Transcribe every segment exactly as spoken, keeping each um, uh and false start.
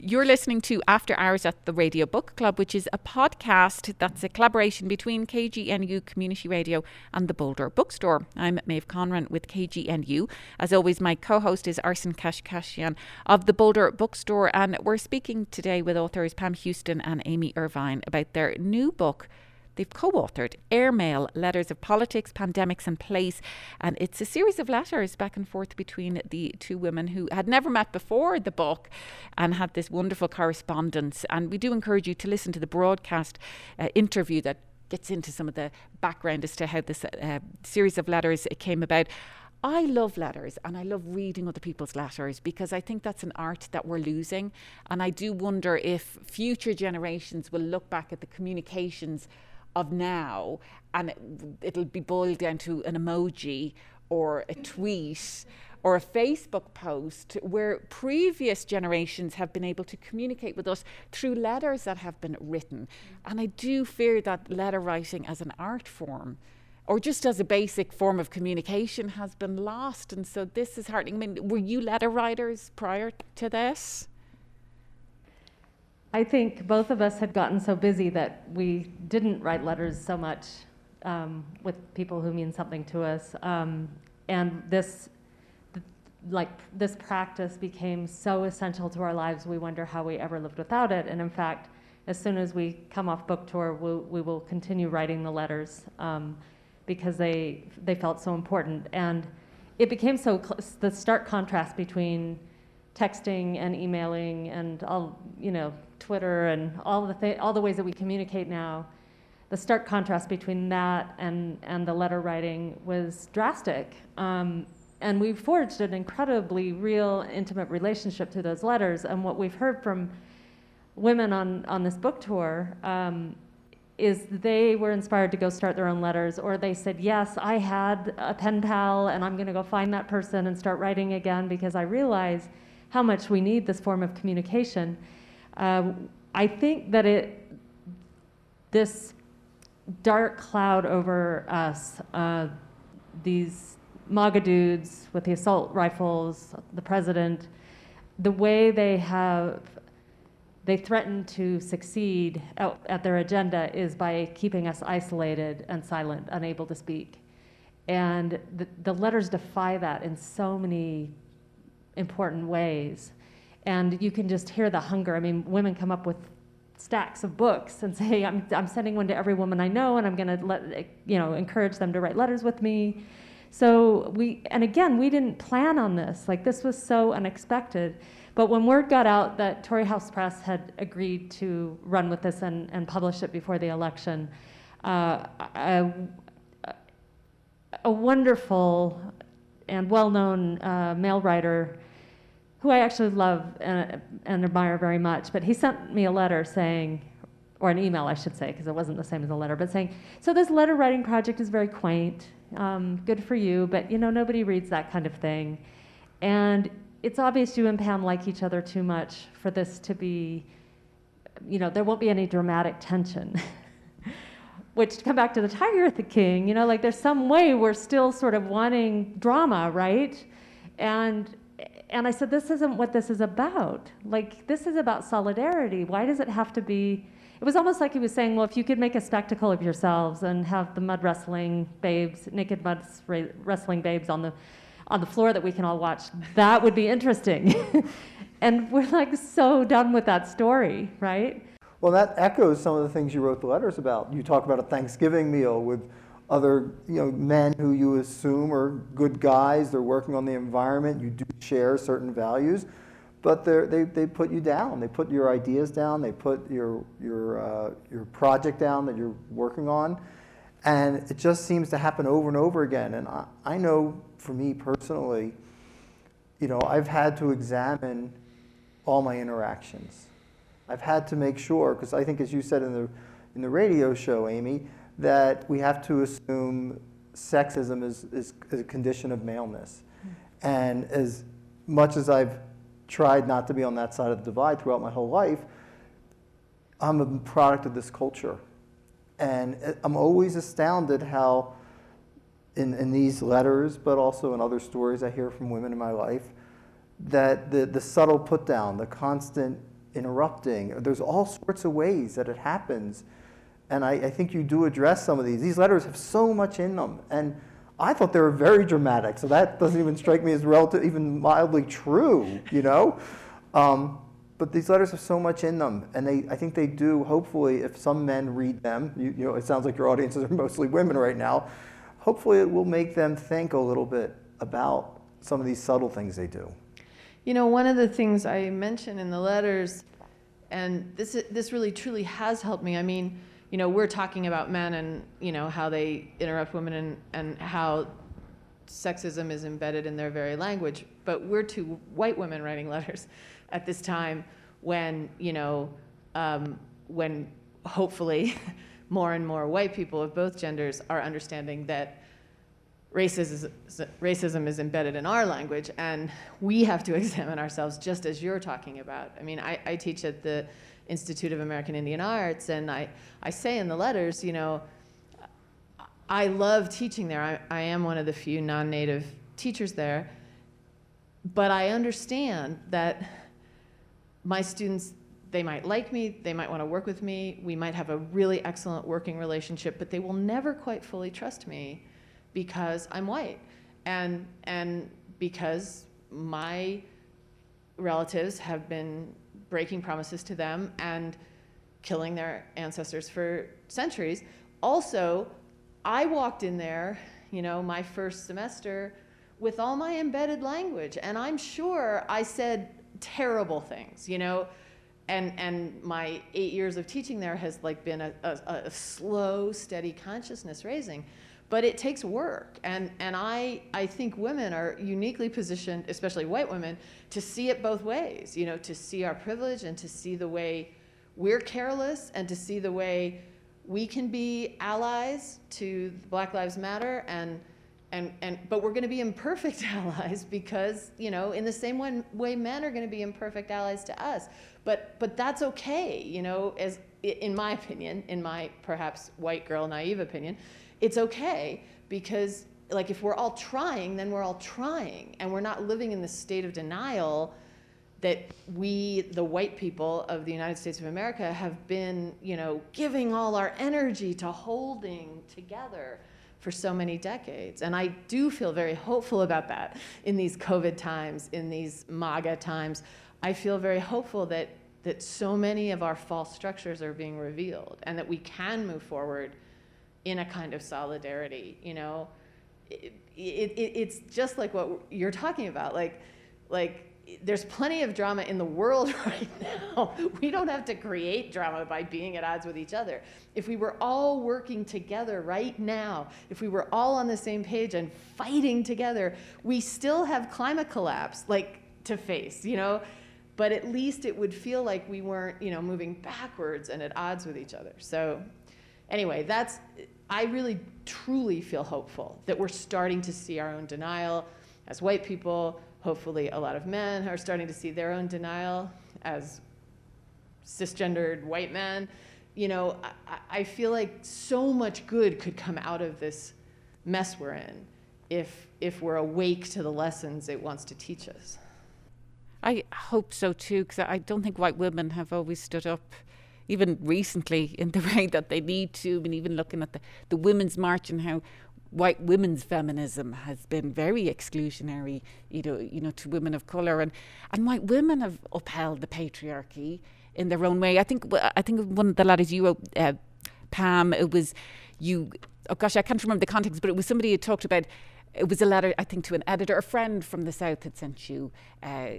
You're listening to After Hours at the Radio Book Club, which is a podcast that's a collaboration between K G N U Community Radio and the Boulder Bookstore. I'm Maeve Conran with K G N U. As always, my co-host is Arsen Kashkashian of the Boulder Bookstore, and we're speaking today with authors Pam Houston and Amy Irvine about their new book they've co-authored, Airmail, Letters of Politics, Pandemics and Place. And it's a series of letters back and forth between the two women who had never met before the book and had this wonderful correspondence. And we do encourage you to listen to the broadcast uh, interview that gets into some of the background as to how this uh, series of letters came about. I love letters and I love reading other people's letters because I think that's an art that we're losing. And I do wonder if future generations will look back at the communications of now and it, it'll be boiled down to an emoji or a tweet or a Facebook post, where previous generations have been able to communicate with us through letters that have been written. And I do fear that letter writing as an art form or just as a basic form of communication has been lost. And so this is heartening. I mean, were you letter writers prior to this? I think both of us had gotten so busy that we didn't write letters so much um, with people who mean something to us. Um, and this, th- like this practice became so essential to our lives, we wonder how we ever lived without it. And in fact, as soon as we come off book tour, we'll, we will continue writing the letters um, because they they felt so important. And it became so, cl- the stark contrast between texting and emailing and all, you know, Twitter and all the th- all the ways that we communicate now, the stark contrast between that and, and the letter writing was drastic. Um, and we forged an incredibly real, intimate relationship to those letters. And what we've heard from women on, on this book tour um, is they were inspired to go start their own letters, or they said, yes, I had a pen pal and I'm gonna go find that person and start writing again because I realize how much we need this form of communication. Uh, I think that it, this dark cloud over us, uh, these MAGA dudes with the assault rifles, the president, the way they have, they threaten to succeed at, at their agenda is by keeping us isolated and silent, unable to speak. And the, the letters defy that in so many important ways. And you can just hear the hunger. I mean, women come up with stacks of books and say, I'm, I'm sending one to every woman I know, and I'm going to let, you know, encourage them to write letters with me. So we, and again, we didn't plan on this. Like, this was so unexpected. But when word got out that Tory House Press had agreed to run with this and, and publish it before the election, uh, a, a wonderful and well-known uh, male writer who I actually love and, and admire very much, but he sent me a letter saying, or an email I should say, because it wasn't the same as a letter, but saying, so this letter writing project is very quaint, um, good for you, but you know, nobody reads that kind of thing. And it's obvious you and Pam like each other too much for this to be, you know, there won't be any dramatic tension. Which, to come back to the Tiger the King, you know, like there's some way we're still sort of wanting drama, right? And And I said, this isn't what this is about. Like, this is about solidarity. Why does it have to be? It was almost like he was saying, well, if you could make a spectacle of yourselves and have the mud wrestling babes, naked mud wrestling babes on the on the floor that we can all watch, that would be interesting. And we're like so done with that story, right? Well, that echoes some of the things you wrote the letters about. You talk about a Thanksgiving meal with other, you know, men who you assume are good guys. They're working on the environment. You do share certain values, but they they put you down. They put your ideas down. They put your your uh, your project down that you're working on, and it just seems to happen over and over again. And I, I know for me personally, you know, I've had to examine all my interactions. I've had to make sure, because I think, as you said in the in the radio show, Amy, that we have to assume sexism is, is, is a condition of maleness. Mm-hmm. And as much as I've tried not to be on that side of the divide throughout my whole life, I'm a product of this culture. And I'm always astounded how in, in these letters, but also in other stories I hear from women in my life, that the, the subtle put down, the constant interrupting. There's all sorts of ways that it happens. And I, I think you do address some of these. These letters have so much in them. And I thought they were very dramatic, so that doesn't even strike me as relative, even mildly true, you know? Um, but these letters have so much in them, and they, I think they do, hopefully, if some men read them, you, you know, it sounds like your audiences are mostly women right now, hopefully it will make them think a little bit about some of these subtle things they do. You know, one of the things I mentioned in the letters, and this this really truly has helped me, I mean, you know, we're talking about men and, you know, how they interrupt women and, and how sexism is embedded in their very language. But we're two white women writing letters at this time when, you know, um, when hopefully more and more white people of both genders are understanding that racism, racism is embedded in our language, and we have to examine ourselves just as you're talking about. I mean, I, I teach at the Institute of American Indian Arts, and I, I say in the letters, you know, I love teaching there. I, I am one of the few non-native teachers there, but I understand that my students, they might like me, they might want to work with me, we might have a really excellent working relationship, but they will never quite fully trust me because I'm white, and, and because my relatives have been breaking promises to them and killing their ancestors for centuries. Also, I walked in there, you know, my first semester with all my embedded language, and I'm sure I said terrible things, you know, and and my eight years of teaching there has like been a, a, a slow, steady consciousness raising. But it takes work, and, and I, I think women are uniquely positioned, especially white women, to see it both ways, you know, to see our privilege and to see the way we're careless and to see the way we can be allies to Black Lives Matter, and, and, and, but we're gonna be imperfect allies because, you know, in the same one, way men are gonna be imperfect allies to us. But, but that's okay, you know, as in my opinion, in my perhaps white girl naive opinion, it's okay, because like if we're all trying, then we're all trying, and we're not living in this state of denial that we, the white people of the United States of America, have been, you know, giving all our energy to holding together for so many decades. And I do feel very hopeful about that in these COVID times, in these MAGA times. I feel very hopeful that that so many of our false structures are being revealed, and that we can move forward in a kind of solidarity, you know? It, it, it, it's just like what you're talking about, like, like there's plenty of drama in the world right now. We don't have to create drama by being at odds with each other. If we were all working together right now, if we were all on the same page and fighting together, we still have climate collapse, like, to face, you know? But at least it would feel like we weren't, you know, moving backwards and at odds with each other. So anyway, that's, I really truly feel hopeful that we're starting to see our own denial as white people. Hopefully a lot of men are starting to see their own denial as cisgendered white men. You know, I, I feel like so much good could come out of this mess we're in if, if we're awake to the lessons it wants to teach us. I hope so too, because I don't think white women have always stood up, even recently, in the way that they need to. And even looking at the, the Women's March and how white women's feminism has been very exclusionary, you know, you know, to women of colour, and and white women have upheld the patriarchy in their own way. I think I think one of the letters you wrote, uh, Pam, it was you. Oh gosh, I can't remember the context, but it was somebody who talked about. It was a letter, I think, to an editor. A friend from the South had sent you uh,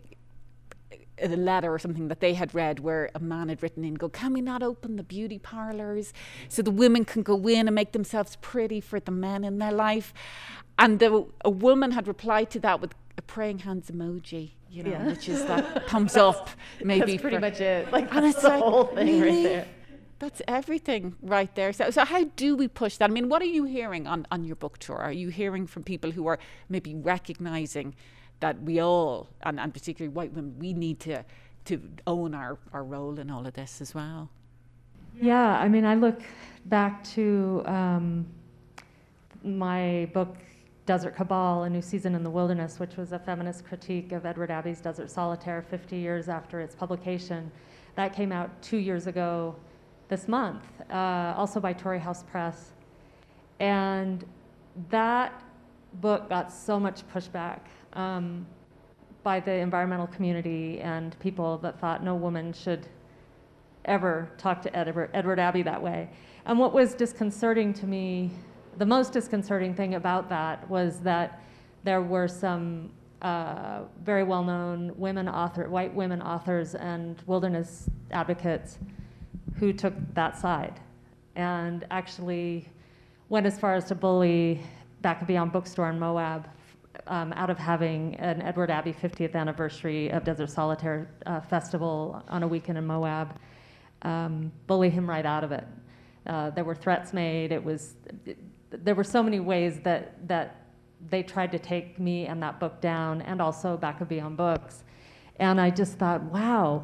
a letter or something that they had read where a man had written in, go, can we not open the beauty parlours so the women can go in and make themselves pretty for the men in their life? And the, a woman had replied to that with a praying hands emoji, you know, yeah. which is that thumbs up, maybe. That's pretty for, much it. Like, and that's it's the like, whole thing really? right there. That's everything right there. So, so how do we push that? I mean, what are you hearing on, on your book tour? Are you hearing from people who are maybe recognizing that we all, and, and particularly white women, we need to to own our, our role in all of this as well? Yeah, I mean, I look back to um, my book, Desert Cabal, A New Season in the Wilderness, which was a feminist critique of Edward Abbey's Desert Solitaire fifty years after its publication. That came out two years ago this month, uh, also by Tory House Press. And that book got so much pushback um, by the environmental community and people that thought no woman should ever talk to Edward, Edward Abbey that way. And what was disconcerting to me, the most disconcerting thing about that was that there were some uh, very well-known women author, white women authors and wilderness advocates who took that side and actually went as far as to bully Back and Beyond Bookstore in Moab um, out of having an Edward Abbey fiftieth anniversary of Desert Solitaire uh, festival on a weekend in Moab, um, bully him right out of it. Uh, there were threats made. It was, it, there were so many ways that, that they tried to take me and that book down, and also Back and Beyond Books. And I just thought, wow,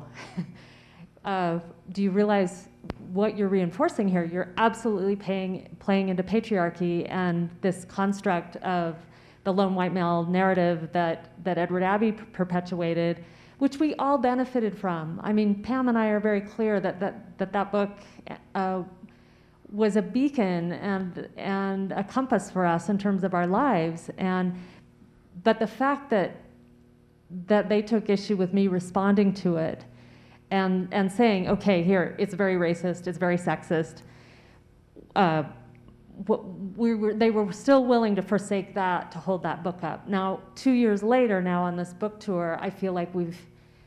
uh, do you realize what you're reinforcing here? You're absolutely paying, playing into patriarchy and this construct of the lone white male narrative that, that Edward Abbey p- perpetuated, which we all benefited from. I mean, Pam and I are very clear that that, that, that book uh, was a beacon and, and a compass for us in terms of our lives. And, but the fact that, that they took issue with me responding to it and, and saying, okay, here, it's very racist, it's very sexist, uh, we were, they were still willing to forsake that to hold that book up. Now, two years later, now on this book tour, I feel like we've,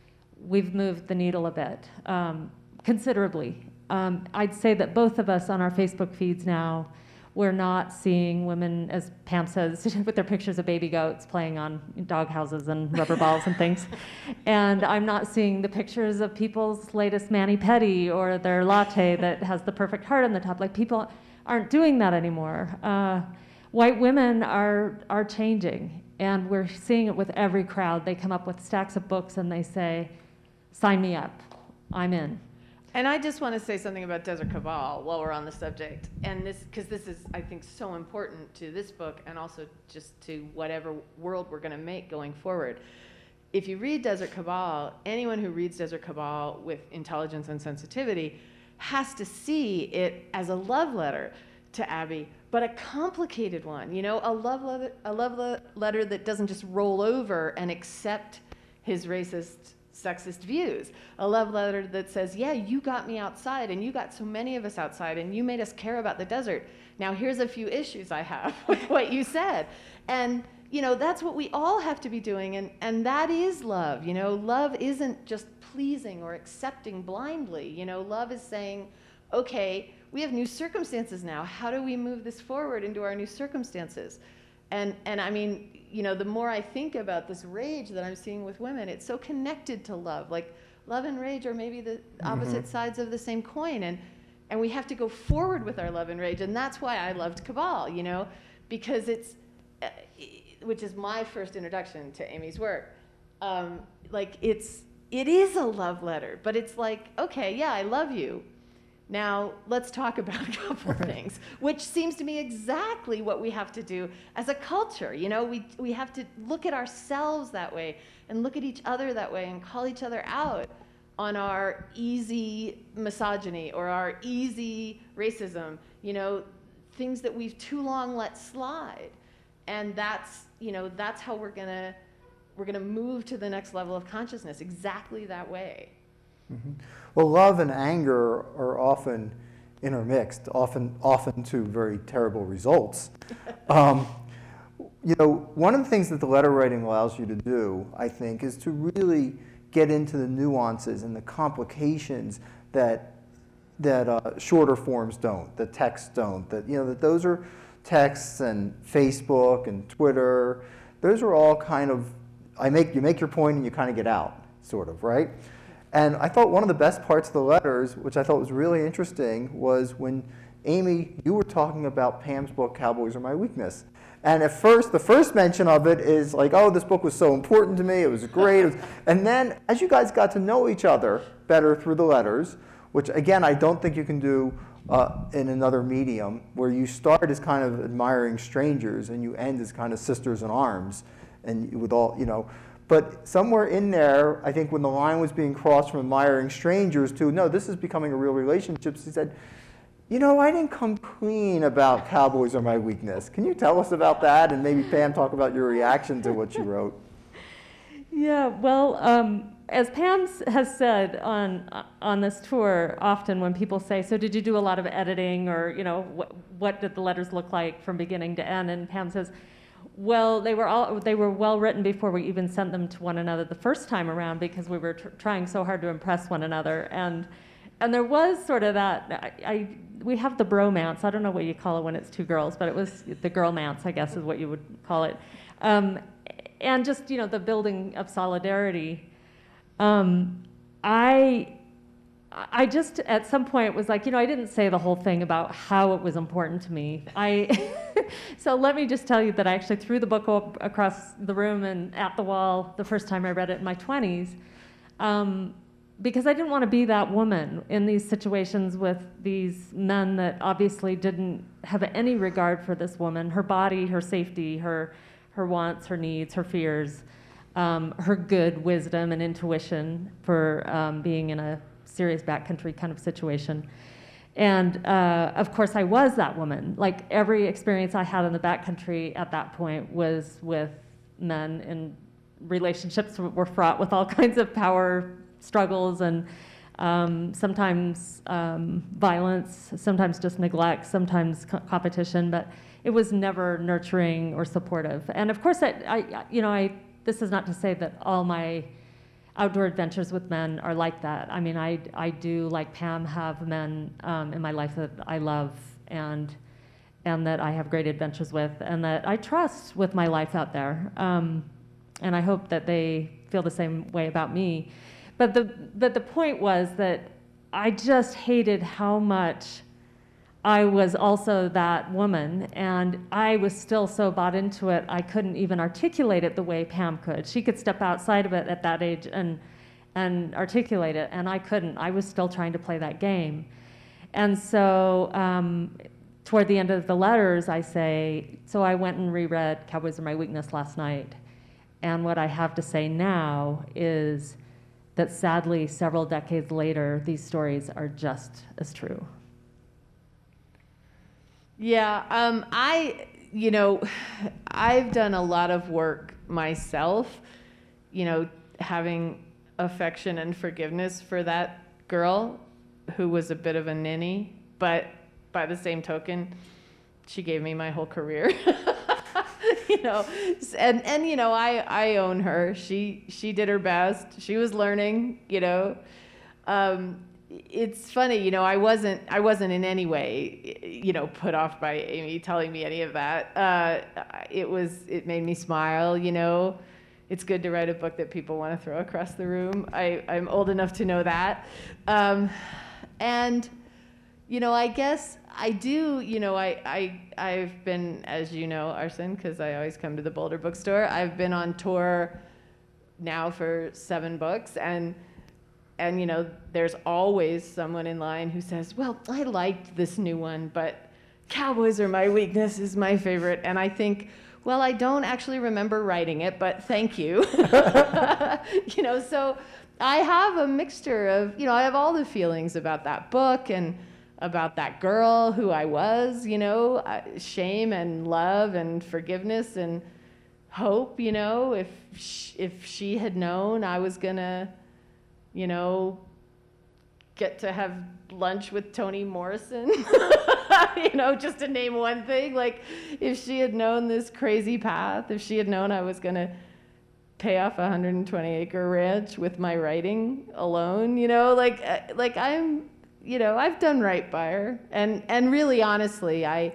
we've moved the needle a bit, um, considerably. Um, I'd say that both of us on our Facebook feeds now, we're not seeing women, as Pam says, with their pictures of baby goats playing on dog houses and rubber balls and things. And I'm not seeing the pictures of people's latest mani-pedi or their latte that has the perfect heart on the top. Like, people aren't doing that anymore. Uh, white women are, are changing, and we're seeing it with every crowd. They come up with stacks of books and they say, sign me up, I'm in. And I just want to say something about Desert Cabal while we're on the subject, and this, because this is, I think, so important to this book and also just to whatever world we're going to make going forward. If you read Desert Cabal, anyone who reads Desert Cabal with intelligence and sensitivity has to see it as a love letter to Abbey, but a complicated one, you know, a love letter, a love le- letter that doesn't just roll over and accept his racist, sexist views. A love letter that says, yeah, you got me outside, and you got so many of us outside, and you made us care about the desert. Now here's a few issues I have with what you said. And, you know, that's what we all have to be doing, and, and that is love. You know, love isn't just pleasing or accepting blindly. You know, love is saying, okay, we have new circumstances now. How do we move this forward into our new circumstances? And, and I mean, you know, the more I think about this rage that I'm seeing with women, it's so connected to love. Like, love and rage are maybe the opposite mm-hmm. sides of the same coin. And, and we have to go forward with our love and rage. And that's why I loved Cabal, you know, because it's, uh, which is my first introduction to Amy's work. Um, like, it's, it is a love letter, but it's like, okay, yeah, I love you. Now, let's talk about a couple of things, which seems to me exactly what we have to do as a culture. You know, we, we have to look at ourselves that way and look at each other that way and call each other out on our easy misogyny or our easy racism, you know, things that we've too long let slide. And that's, you know, that's how we're gonna, we're gonna move to the next level of consciousness, exactly that way. Mm-hmm. Well, love and anger are often intermixed, often often to very terrible results. um, you know, one of the things that the letter writing allows you to do, I think, is to really get into the nuances and the complications that that uh, shorter forms don't, that texts don't. That you know that those are texts and Facebook and Twitter. Those are all kind of, I make you make your point and you kind of get out, sort of, right? And I thought one of the best parts of the letters, which I thought was really interesting, was when, Amy, you were talking about Pam's book, Cowboys Are My Weakness. And at first, the first mention of it is like, oh, this book was so important to me, it was great. It was, and then, as you guys got to know each other better through the letters, which again, I don't think you can do uh, in another medium, where you start as kind of admiring strangers and you end as kind of sisters in arms, and with all, you know. But somewhere in there, I think when the line was being crossed from admiring strangers to, no, this is becoming a real relationship, she said, you know, I didn't come clean about cowboys are my weakness. Can you tell us about that? And maybe Pam, talk about your reaction to what you wrote. Yeah, well, um, as Pam has said on on this tour, often when people say, so did you do a lot of editing, or, you know, what, what did the letters look like from beginning to end? And Pam says, well, they were all they were well written before we even sent them to one another the first time around, because we were tr trying so hard to impress one another. And and there was sort of that, I, I we have the bromance. I don't know what you call it when it's two girls, but it was the girlmance, I guess, is what you would call it. Um, and just, you know, the building of solidarity. Um, I, I just, at some point, was like, you know, I didn't say the whole thing about how it was important to me. I, so let me just tell you that I actually threw the book up across the room and at the wall the first time I read it in my twenties, um, because I didn't want to be that woman in these situations with these men that obviously didn't have any regard for this woman, her body, her safety, her, her wants, her needs, her fears, um, her good wisdom and intuition for um, being in a serious backcountry kind of situation. And uh, of course I was that woman. Like, every experience I had in the backcountry at that point was with men, and relationships were fraught with all kinds of power struggles, and um, sometimes um, violence, sometimes just neglect, sometimes co competition, but it was never nurturing or supportive. And of course, I, I, you know, I, this is not to say that all my outdoor adventures with men are like that. I mean, I, I do, like Pam, have men um, in my life that I love, and and that I have great adventures with, and that I trust with my life out there. Um, and I hope that they feel the same way about me. But the, but the point was that I just hated how much I was also that woman, and I was still so bought into it, I couldn't even articulate it the way Pam could. She could step outside of it at that age and, and articulate it, and I couldn't. I was still trying to play that game. And so um, toward the end of the letters, I say, so I went and reread Cowboys Are My Weakness last night, and what I have to say now is that sadly, several decades later, these stories are just as true. Yeah, um, I, you know, I've done a lot of work myself, you know, having affection and forgiveness for that girl who was a bit of a ninny, but by the same token, she gave me my whole career. You know, and, and, you know, I, I own her. She, she did her best. She was learning, you know. Um, it's funny, you know, I wasn't, I wasn't in any way, you know, put off by Amy telling me any of that. Uh, it was, it made me smile, you know. It's good to write a book that people want to throw across the room. I, I'm old enough to know that. Um, and, you know, I guess I do, you know, I, I, I've been, as you know, Arsen, because I always come to the Boulder Bookstore, I've been on tour now for seven books, and, and, you know, there's always someone in line who says, well, I liked this new one, but Cowboys Are My Weakness is my favorite. And I think, well, I don't actually remember writing it, but thank you. You know, so I have a mixture of, you know, I have all the feelings about that book and about that girl who I was, you know, uh, shame and love and forgiveness and hope, you know, if sh if she had known I was gonna, you know, get to have lunch with Toni Morrison, you know, just to name one thing. Like, if she had known this crazy path, if she had known I was gonna pay off a one hundred twenty acre ranch with my writing alone, you know, like, uh, like I'm, you know, I've done right by her. And, and really, honestly, I,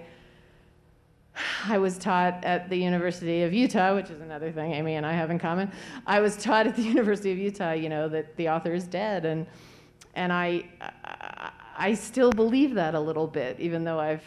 I was taught at the University of Utah, which is another thing Amy and I have in common. I was taught at the University of Utah, you know, that the author is dead. And, and I, I, I still believe that a little bit, even though I've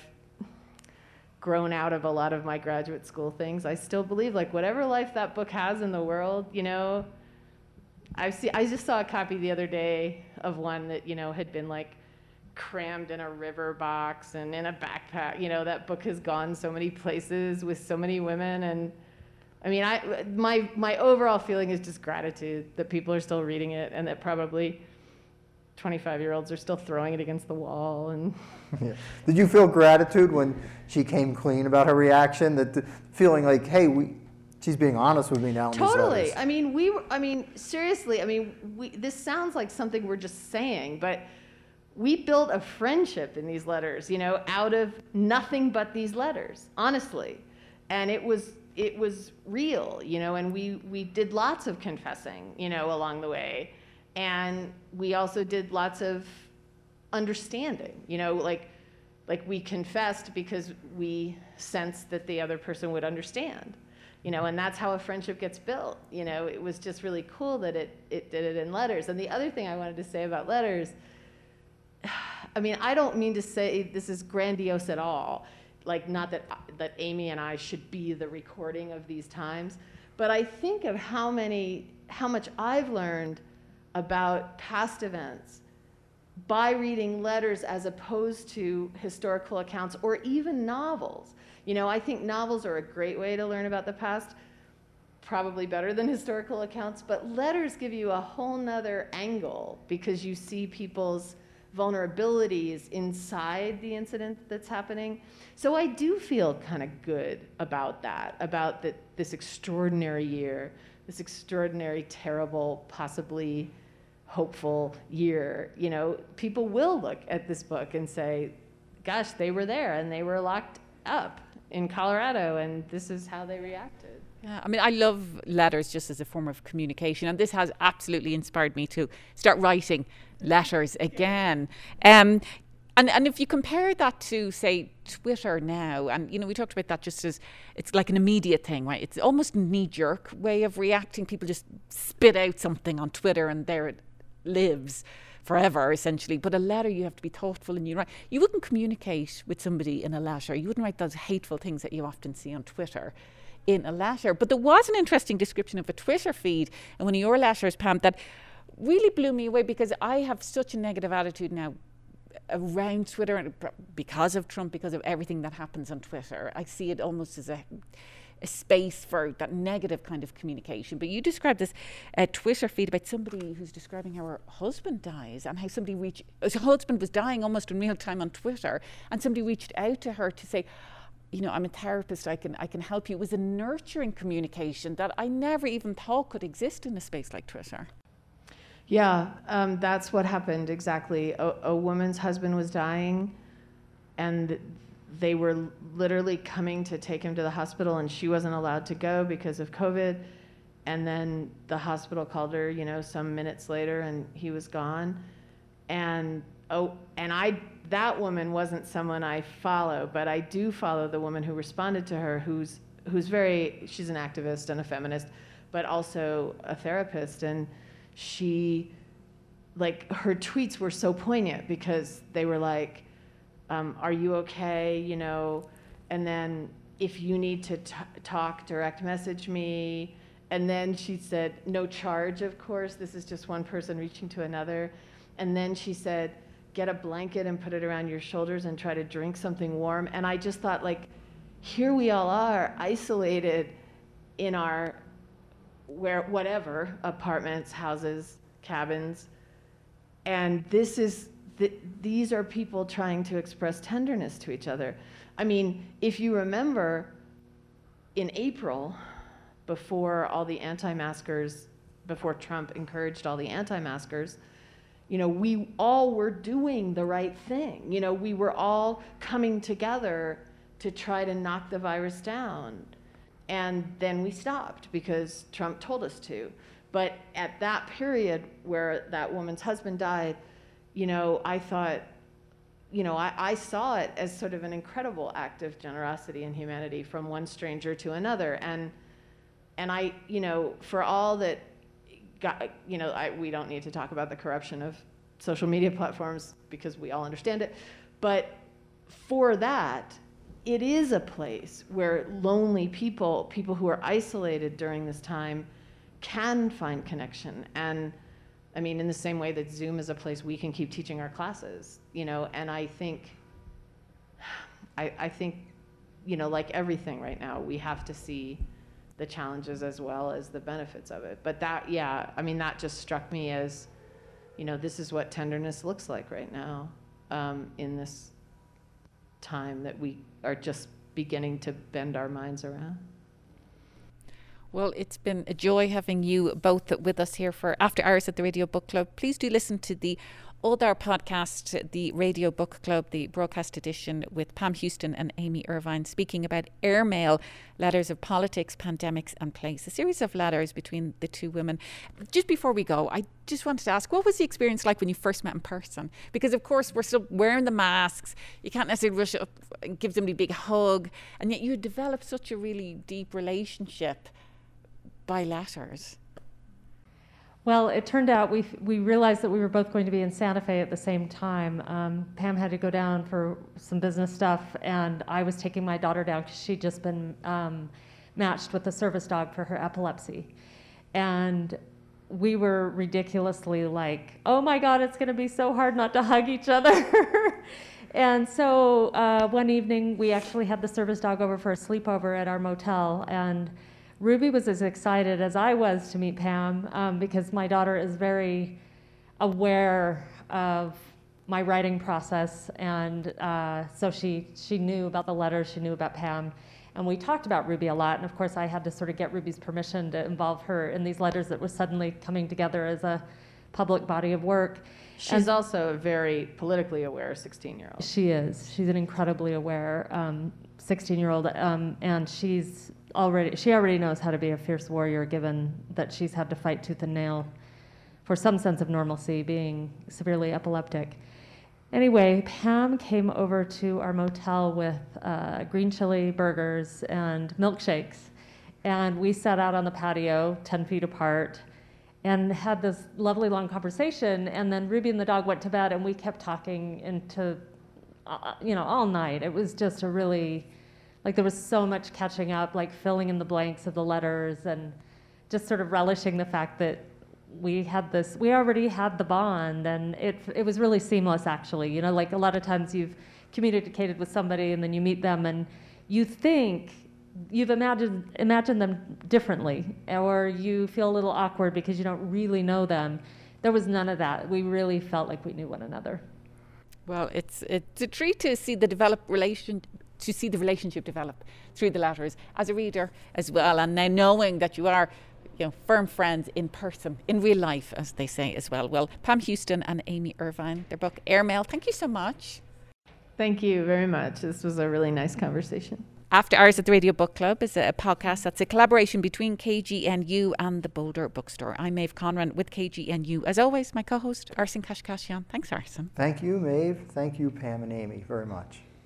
grown out of a lot of my graduate school things. I still believe, like, whatever life that book has in the world, you know, I've seen, I just saw a copy the other day of one that, you know, had been, like, crammed in a river box and in a backpack. You know, that book has gone so many places with so many women. And I mean, I my my overall feeling is just gratitude that people are still reading it, and that probably twenty-five-year-olds are still throwing it against the wall. And yeah. Did you feel gratitude when she came clean about her reaction? That the, feeling like, hey, we, she's being honest with me now. In totally. These letters. I mean, we. Were, I mean, seriously. I mean, we. This sounds like something we're just saying, but we built a friendship in these letters. You know, out of nothing but these letters, honestly, and it was it was real. You know, and we we did lots of confessing. You know, along the way. And we also did lots of understanding, you know, like, like we confessed because we sensed that the other person would understand, you know, and that's how a friendship gets built. You know, it was just really cool that it, it did it in letters. And the other thing I wanted to say about letters, I mean, I don't mean to say this is grandiose at all, like not that, that Amy and I should be the recording of these times, but I think of how many, how much I've learned about past events by reading letters as opposed to historical accounts or even novels. You know, I think novels are a great way to learn about the past, probably better than historical accounts, but letters give you a whole nother angle because you see people's vulnerabilities inside the incident that's happening. So I do feel kind of good about that, about the, this extraordinary year, this extraordinary, terrible, possibly hopeful year. You know, people will look at this book and say, gosh, they were there and they were locked up in Colorado and this is how they reacted. Yeah, I mean, I love letters just as a form of communication, and this has absolutely inspired me to start writing letters again. Um, and and if you compare that to, say, Twitter now, and you know, we talked about that just as it's like an immediate thing, right? It's almost a knee-jerk way of reacting. People just spit out something on Twitter, and there it lives forever, essentially. But a letter, you have to be thoughtful, and you write. You wouldn't communicate with somebody in a letter. You wouldn't write those hateful things that you often see on Twitter in a letter. But there was an interesting description of a Twitter feed in one of your letters, Pam, that really blew me away, because I have such a negative attitude now around Twitter, and because of Trump, because of everything that happens on Twitter. I see it almost as a, a space for that negative kind of communication. But you described this uh, Twitter feed about somebody who's describing how her husband dies, and how somebody reached, her husband was dying almost in real time on Twitter, and somebody reached out to her to say, you know, I'm a therapist, I can I can help you. It was a nurturing communication that I never even thought could exist in a space like Twitter. Yeah, um, that's what happened exactly. A, a woman's husband was dying, and they were literally coming to take him to the hospital, and she wasn't allowed to go because of COVID. And then the hospital called her, you know, some minutes later, and he was gone. And oh, and I, that woman wasn't someone I follow, but I do follow the woman who responded to her, who's who's very, she's an activist and a feminist, but also a therapist. And she, like, her tweets were so poignant because they were like, um, are you okay, you know, and then if you need to t- talk, direct message me. And then she said, no charge, of course, this is just one person reaching to another. And then she said, get a blanket and put it around your shoulders and try to drink something warm. And I just thought, like, here we all are, isolated in our, where whatever, apartments, houses, cabins. And this is, the, these are people trying to express tenderness to each other. I mean, if you remember, in April, before all the anti-maskers, before Trump encouraged all the anti-maskers, you know, we all were doing the right thing. You know, we were all coming together to try to knock the virus down. And then we stopped because Trump told us to. But at that period where that woman's husband died, you know, I thought, you know, I, I saw it as sort of an incredible act of generosity and humanity from one stranger to another. And and I, you know, for all that, got, you know, I, we don't need to talk about the corruption of social media platforms because we all understand it. But for that, it is a place where lonely people, people who are isolated during this time, can find connection. And I mean, in the same way that Zoom is a place we can keep teaching our classes, you know, and I think, I, I think, you know, like everything right now, we have to see the challenges as well as the benefits of it. But that, yeah, I mean, that just struck me as, you know, this is what tenderness looks like right now, um, in this time that we are just beginning to bend our minds around. Well, it's been a joy having you both with us here for After Hours at the Radio Book Club. Please do listen to the other podcast, the Radio Book Club, the broadcast edition with Pam Houston and Amy Irvine, speaking about Airmail, Letters of Politics, Pandemics and Place, a series of letters between the two women. Just before we go, I just wanted to ask, what was the experience like when you first met in person? Because, of course, we're still wearing the masks. You can't necessarily rush up and give somebody a big hug. And yet you developed such a really deep relationship by letters. Well, it turned out we we realized that we were both going to be in Santa Fe at the same time. Um, Pam had to go down for some business stuff, and I was taking my daughter down because she'd just been um, matched with a service dog for her epilepsy. And we were ridiculously like, oh my God, it's going to be so hard not to hug each other. And so uh, one evening, we actually had the service dog over for a sleepover at our motel, and Ruby was as excited as I was to meet Pam, um, because my daughter is very aware of my writing process, and uh, so she she knew about the letters, she knew about Pam, and we talked about Ruby a lot. And of course, I had to sort of get Ruby's permission to involve her in these letters that were suddenly coming together as a public body of work. She's and also a very politically aware sixteen-year-old. She is. She's an incredibly aware um, sixteen-year-old, um, and she's already she already knows how to be a fierce warrior, given that she's had to fight tooth and nail for some sense of normalcy, being severely epileptic. Anyway, Pam came over to our motel with uh, green chili burgers and milkshakes, and we sat out on the patio ten feet apart and had this lovely long conversation. And then Ruby and the dog went to bed, and we kept talking into, uh, you know, all night. It was just a really, like, there was so much catching up, like filling in the blanks of the letters, and just sort of relishing the fact that we had this, we already had the bond, and it it was really seamless, actually. You know, like a lot of times you've communicated with somebody and then you meet them and you think you've imagined imagined them differently, or you feel a little awkward because you don't really know them. There was none of that. We really felt like we knew one another. Well, it's it's a treat to see the develop relation to see the relationship develop through the letters as a reader as well, and now knowing that you are, you know, firm friends in person, in real life, as they say as well. Well, Pam Houston and Amy Irvine, their book Airmail. Thank you so much. Thank you very much. This was a really nice conversation. After Hours at the Radio Book Club is a podcast that's a collaboration between K G N U and the Boulder Bookstore. I'm Maeve Conran with K G N U. As always, my co-host, Arsen Kashkashian. Thanks, Arsen. Thank you, Maeve. Thank you, Pam and Amy, very much.